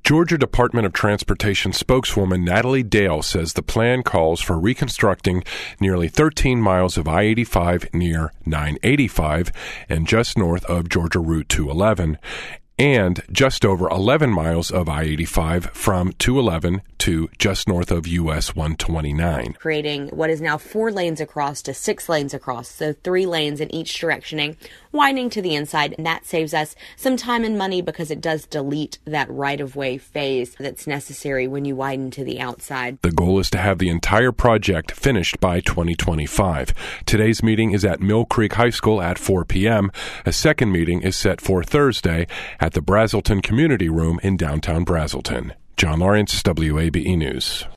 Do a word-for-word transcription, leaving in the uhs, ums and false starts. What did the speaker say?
Georgia Department of Transportation spokeswoman Natalie Dale says the plan calls for reconstructing nearly thirteen miles of I eighty-five near nine eighty-five and just north of Georgia Route two eleven, and just over eleven miles of I eighty-five from two eleven to just north of U S one twenty-nine. Creating what is now four lanes across to six lanes across, so three lanes in each direction, widening to the inside, and that saves us some time and money because it does delete that right-of-way phase that's necessary when you widen to the outside. The goal is to have the entire project finished by twenty twenty-five. Today's meeting is at Mill Creek High School at four p.m. A second meeting is set for Thursday at the Brazelton Community Room in downtown Brazelton. John Lawrence, W A B E News.